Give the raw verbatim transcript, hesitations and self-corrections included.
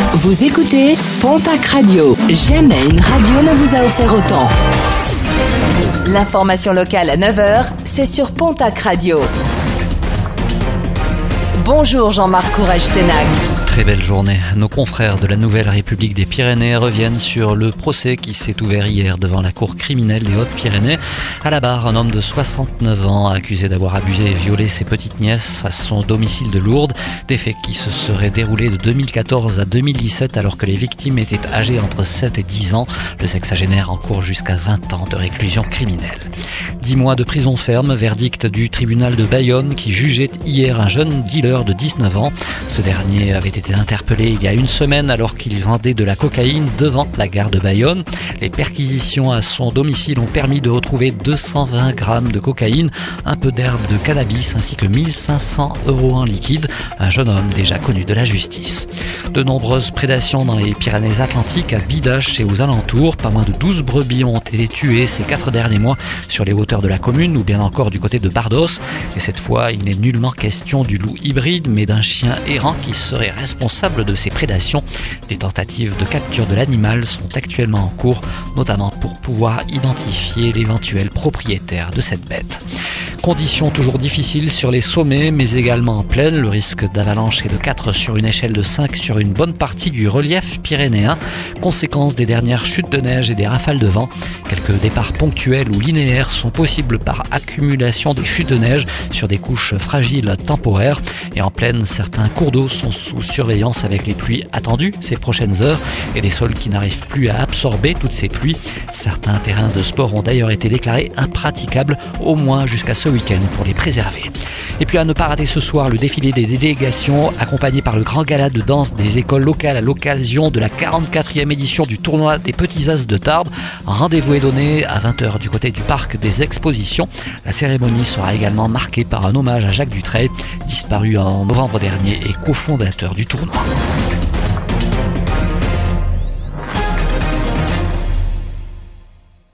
Vous écoutez Pontac Radio. Jamais une radio ne vous a offert autant. L'information locale à neuf heures, c'est sur Pontac Radio. Bonjour Jean-Marc Courage-Sénac. Très belle journée. Nos confrères de la Nouvelle République des Pyrénées reviennent sur le procès qui s'est ouvert hier devant la cour criminelle des Hautes-Pyrénées. À la barre, un homme de soixante-neuf ans accusé d'avoir abusé et violé ses petites nièces à son domicile de Lourdes. Des faits qui se seraient déroulés de deux mille quatorze à deux mille dix-sept alors que les victimes étaient âgées entre sept et dix ans. Le sexagénaire encourt jusqu'à vingt ans de réclusion criminelle. dix mois de prison ferme, verdict du tribunal de Bayonne qui jugeait hier un jeune dealer de dix-neuf ans. Ce dernier avait été interpellé il y a une semaine alors qu'il vendait de la cocaïne devant la gare de Bayonne. Les perquisitions à son domicile ont permis de retrouver deux cent vingt grammes de cocaïne, un peu d'herbe de cannabis ainsi que mille cinq cents euros en liquide. Un jeune homme déjà connu de la justice. De nombreuses prédations dans les Pyrénées-Atlantiques, à Bidache et aux alentours. Pas moins de douze brebis ont été tuées ces quatre derniers mois sur les hauteurs de la commune ou bien encore du côté de Bardos. Et cette fois, il n'est nullement question du loup hybride mais d'un chien errant qui serait responsable de ces prédations. Des tentatives de capture de l'animal sont actuellement en cours, notamment pour pouvoir identifier l'éventuel propriétaire de cette bête. Conditions toujours difficiles sur les sommets, mais également en plaine. Le risque d'avalanche est de quatre sur une échelle de cinq sur une bonne partie du relief pyrénéen. Conséquence des dernières chutes de neige et des rafales de vent. Quelques départs ponctuels ou linéaires sont possibles par accumulation des chutes de neige sur des couches fragiles temporaires. Et en plaine, certains cours d'eau sont sous surveillance avec les pluies attendues ces prochaines heures et des sols qui n'arrivent plus à absorber toutes ces pluies. Certains terrains de sport ont d'ailleurs été déclarés impraticables, au moins jusqu'à ce week-end pour les préserver. Et puis à ne pas rater ce soir le défilé des délégations accompagné par le grand gala de danse des écoles locales à l'occasion de la quarante-quatrième édition du tournoi des Petits As de Tarbes. Rendez-vous est donné à vingt heures du côté du parc des expositions. La cérémonie sera également marquée par un hommage à Jacques Dutreil, disparu en novembre dernier et cofondateur du tournoi.